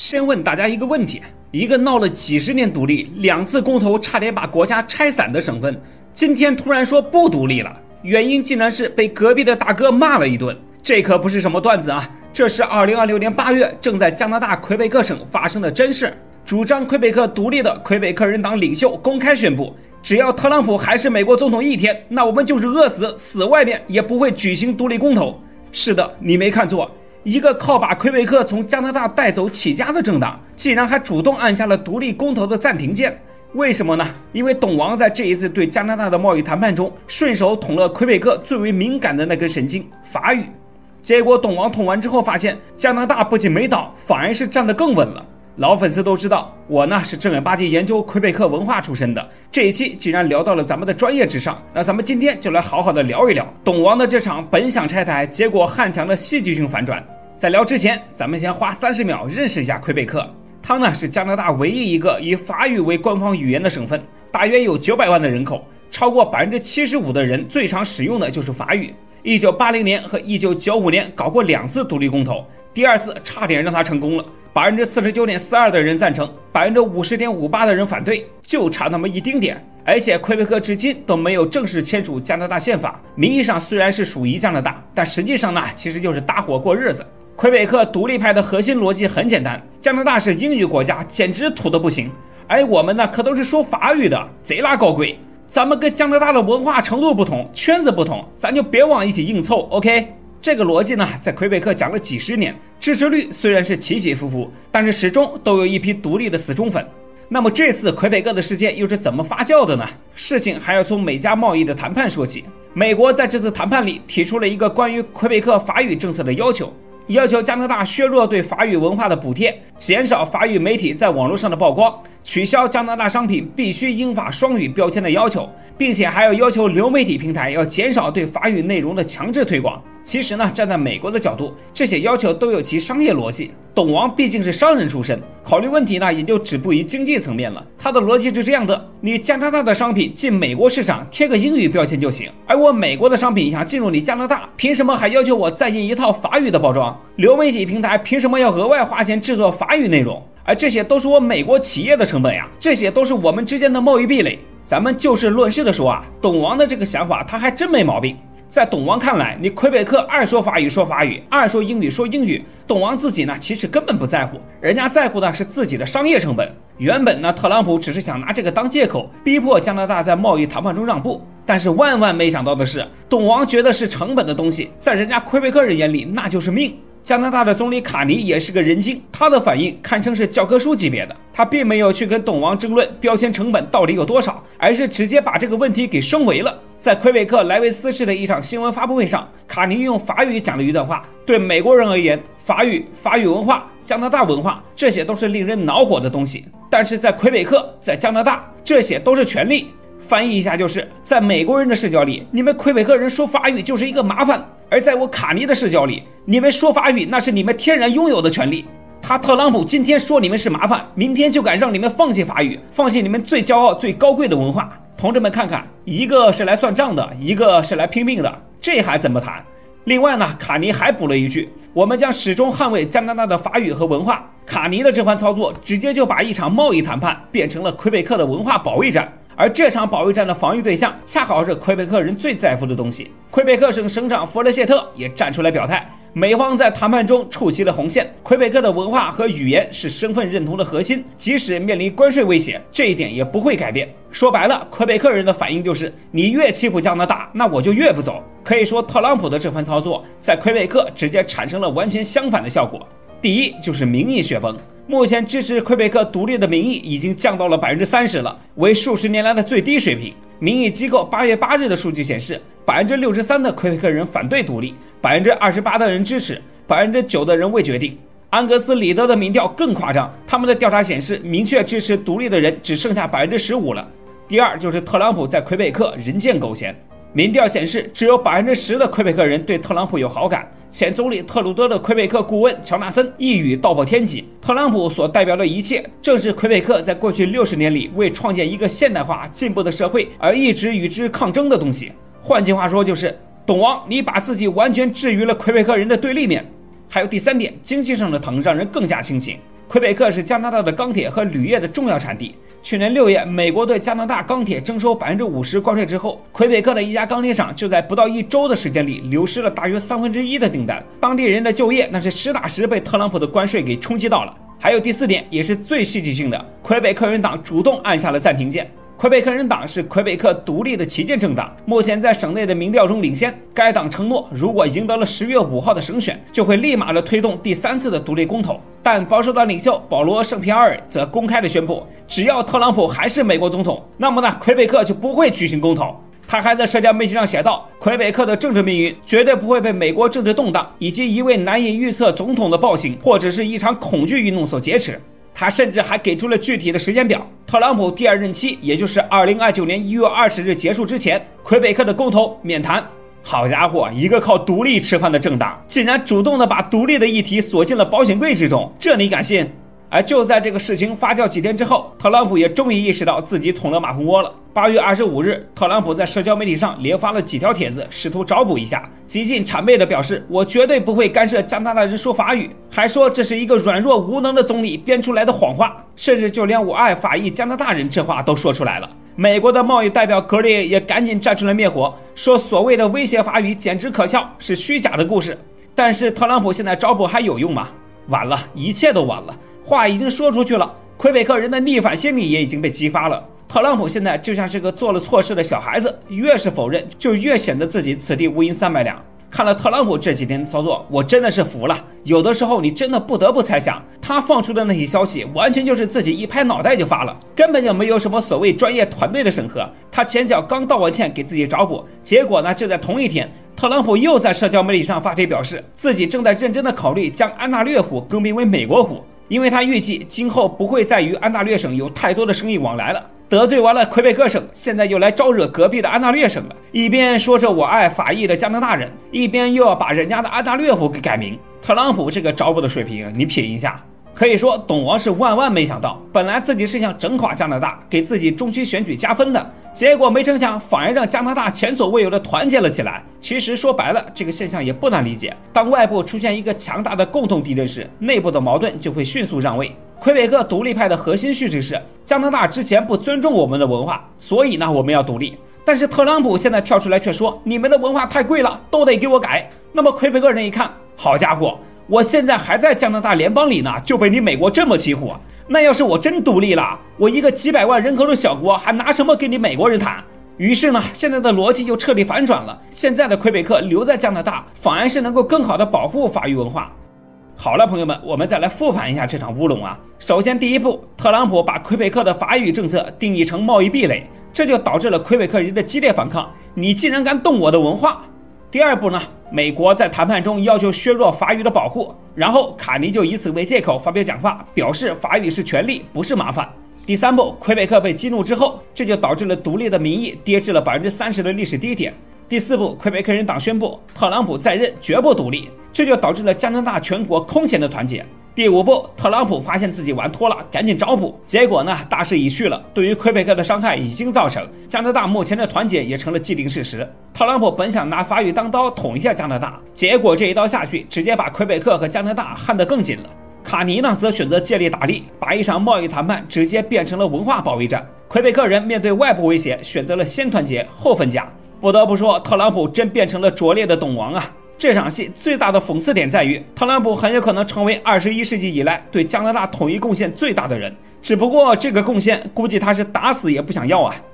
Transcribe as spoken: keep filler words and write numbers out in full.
先问大家一个问题：一个闹了几十年独立，两次公投差点把国家拆散的省份，今天突然说不独立了，原因竟然是被隔壁的大哥骂了一顿。这可不是什么段子啊，这是二零二六年八月正在加拿大魁北克省发生的真事。主张魁北克独立的魁北克人党领袖公开宣布，只要特朗普还是美国总统一天，那我们就是饿死，死外面也不会举行独立公投。是的，你没看错，一个靠把魁北克从加拿大带走起家的政党，竟然还主动按下了独立公投的暂停键。为什么呢？因为董王在这一次对加拿大的贸易谈判中，顺手捅了魁北克最为敏感的那根神经——法语。结果董王捅完之后发现，加拿大不仅没倒，反而是站得更稳了。老粉丝都知道，我呢是正儿八经研究魁北克文化出身的，这一期既然聊到了咱们的专业之上，那咱们今天就来好好的聊一聊董王的这场本想拆台，结果悍强的戏剧性反转。在聊之前，咱们先花三十秒认识一下魁北克。它呢是加拿大唯一一个以法语为官方语言的省份，大约有九百万的人口，超过 百分之七十五 的人最常使用的就是法语。一九八零年和一九九五年搞过两次独立公投，第二次差点让他成功了， 百分之四十九点四二 的人赞成， 百分之五十点五八 的人反对，就差那么一丁点。而且魁北克至今都没有正式签署加拿大宪法，名义上虽然是属于加拿大，但实际上呢其实就是搭伙过日子。魁北克独立派的核心逻辑很简单，加拿大是英语国家，简直土得不行，而我们呢可都是说法语的，贼拉高贵。咱们跟加拿大的文化程度不同，圈子不同，咱就别往一起硬凑 OK。 这个逻辑呢在魁北克讲了几十年，支持率虽然是起起伏伏，但是始终都有一批独立的死忠粉。那么这次魁北克的事件又是怎么发酵的呢？事情还要从美加贸易的谈判说起。美国在这次谈判里提出了一个关于魁北克法语政策的要求，要求加拿大削弱对法语文化的补贴，减少法语媒体在网络上的曝光，取消加拿大商品必须英法双语标签的要求，并且还要要求流媒体平台要减少对法语内容的强制推广。其实呢，站在美国的角度，这些要求都有其商业逻辑。董王毕竟是商人出身，考虑问题呢也就止步于经济层面了。他的逻辑是这样的：你加拿大的商品进美国市场贴个英语标签就行，而我美国的商品想进入你加拿大，凭什么还要求我再印一套法语的包装？流媒体平台凭什么要额外花钱制作法语内容？而这些都是我美国企业的成本呀，这些都是我们之间的贸易壁垒。咱们就事论事的说啊，董王的这个想法他还真没毛病。在董王看来，你魁北克二说法语说法语，二说英语说英语，董王自己呢其实根本不在乎，人家在乎的是自己的商业成本。原本呢，特朗普只是想拿这个当借口，逼迫加拿大在贸易谈判中让步，但是万万没想到的是，董王觉得是成本的东西，在人家魁北克人眼里那就是命。加拿大的总理卡尼也是个人精，他的反应堪称是教科书级别的。他并没有去跟董王争论标签成本到底有多少，而是直接把这个问题给升维了。在魁北克莱维斯市的一场新闻发布会上，卡尼用法语讲了一段话。对美国人而言，法语、法语文化、加拿大文化，这些都是令人恼火的东西，但是在魁北克，在加拿大，这些都是权利。翻译一下，就是在美国人的视角里，你们魁北克人说法语就是一个麻烦，而在我卡尼的视角里，你们说法语那是你们天然拥有的权利。他特朗普今天说你们是麻烦，明天就敢让你们放弃法语，放弃你们最骄傲最高贵的文化。同志们看看，一个是来算账的，一个是来拼命的，这还怎么谈？另外呢，卡尼还补了一句，我们将始终捍卫加拿大的法语和文化。卡尼的这番操作直接就把一场贸易谈判变成了魁北克的文化保卫战，而这场保卫战的防御对象恰好是魁北克人最在乎的东西。魁北克省省长弗勒谢特也站出来表态，美方在谈判中触及了红线，魁北克的文化和语言是身份认同的核心，即使面临关税威胁，这一点也不会改变。说白了，魁北克人的反应就是你越欺负加拿大，那我就越不走。可以说特朗普的这番操作在魁北克直接产生了完全相反的效果。第一就是民意雪崩，目前支持魁北克独立的民意已经降到了 百分之三十 了，为数十年来的最低水平。民意机构八月八日的数据显示， 百分之六十三 的魁北克人反对独立， 百分之二十八 的人支持， 百分之九 的人未决定。安格斯里德的民调更夸张，他们的调查显示，明确支持独立的人只剩下 百分之十五 了。第二就是特朗普在魁北克人见狗嫌，民调显示，只有 百分之十 的魁北克人对特朗普有好感。前总理特鲁多的魁北克顾问乔纳森一语道破天机，特朗普所代表的一切，正是魁北克在过去六十年里为创建一个现代化进步的社会而一直与之抗争的东西。换句话说，就是董王，你把自己完全置于了魁北克人的对立面。还有第三点，经济上的疼让人更加清醒。 魁北克是加拿大的钢铁和铝业的重要产地。去年六月，美国对加拿大钢铁征收 百分之五十 关税之后，魁北克的一家钢铁厂就在不到一周的时间里流失了大约三分之一的订单，当地人的就业那是实打实被特朗普的关税给冲击到了。还有第四点，也是最戏剧性的，魁北克人党主动按下了暂停键。魁北克人党是魁北克独立的旗舰政党，目前在省内的民调中领先。该党承诺，如果赢得了十月五号的省选，就会立马的推动第三次的独立公投。但保守党领袖保罗·圣皮埃尔则公开的宣布，只要特朗普还是美国总统，那么呢，魁北克就不会举行公投。他还在社交媒体上写道，魁北克的政治命运绝对不会被美国政治动荡以及一位难以预测总统的暴行或者是一场恐惧运动所劫持。他甚至还给出了具体的时间表，特朗普第二任期，也就是二零二九年一月二十日结束之前，魁北克的公投免谈。好家伙，一个靠独立吃饭的政党，竟然主动的把独立的议题锁进了保险柜之中，这你敢信？而就在这个事情发酵几天之后，特朗普也终于意识到自己捅了马蜂窝了。八月二十五日，特朗普在社交媒体上连发了几条帖子，试图找补一下，极尽谄媚的表示，我绝对不会干涉加拿大人说法语，还说这是一个软弱无能的总理编出来的谎话，甚至就连我爱法裔加拿大人这话都说出来了。美国的贸易代表格雷也赶紧站出来灭火，说所谓的威胁法语简直可笑，是虚假的故事。但是特朗普现在找补还有用吗？晚了，一切都晚了。话已经说出去了，魁北克人的逆反心理也已经被激发了。特朗普现在就像是个做了错事的小孩子，越是否认，就越显得自己此地无银三百两。看了特朗普这几天的操作，我真的是服了。有的时候你真的不得不猜想，他放出的那些消息完全就是自己一拍脑袋就发了，根本就没有什么所谓专业团队的审核。他前脚刚道完歉给自己找补，结果呢就在同一天，特朗普又在社交媒体上发帖表示，自己正在认真的考虑将安大略湖更名为美国湖，因为他预计今后不会再与安大略省有太多的生意往来了。得罪完了魁北克省，现在又来招惹隔壁的安大略省了，一边说着我爱法裔的加拿大人，一边又要把人家的安大略湖给改名。特朗普这个找补的水平，你品一下。可以说董王是万万没想到，本来自己是想整垮加拿大，给自己中期选举加分的，结果没成想反而让加拿大前所未有的团结了起来。其实说白了，这个现象也不难理解，当外部出现一个强大的共同敌人时，内部的矛盾就会迅速让位。魁北克独立派的核心叙事是，加拿大之前不尊重我们的文化，所以呢我们要独立。但是特朗普现在跳出来却说，你们的文化太贵了，都得给我改。那么魁北克人一看，好家伙，我现在还在加拿大联邦里呢，就被你美国这么欺负啊！那要是我真独立了，我一个几百万人口的小国，还拿什么跟你美国人谈？于是呢，现在的逻辑又彻底反转了。现在的魁北克留在加拿大，反而是能够更好的保护法语文化。好了，朋友们，我们再来复盘一下这场乌龙啊。首先，第一步，特朗普把魁北克的法语政策定义成贸易壁垒，这就导致了魁北克人的激烈反抗。你竟然敢动我的文化！第二步呢，美国在谈判中要求削弱法语的保护，然后卡尼就以此为借口发表讲话，表示法语是权利，不是麻烦。第三步，魁北克被激怒之后，这就导致了独立的民意跌至了 百分之三十 的历史低点。第四步，魁北克人党宣布特朗普在任，绝不独立，这就导致了加拿大全国空前的团结。第五步，特朗普发现自己玩脱了，赶紧找补，结果呢，大势已去了，对于魁北克的伤害已经造成，加拿大目前的团结也成了既定事实。特朗普本想拿法语当刀捅一下加拿大，结果这一刀下去，直接把魁北克和加拿大焊得更紧了。卡尼呢，则选择借力打力，把一场贸易谈判直接变成了文化保卫战。魁北克人面对外部威胁，选择了先团结后分家。不得不说，特朗普真变成了拙劣的董王啊！这场戏最大的讽刺点在于，特朗普很有可能成为二十一世纪以来对加拿大统一贡献最大的人，只不过这个贡献估计他是打死也不想要啊。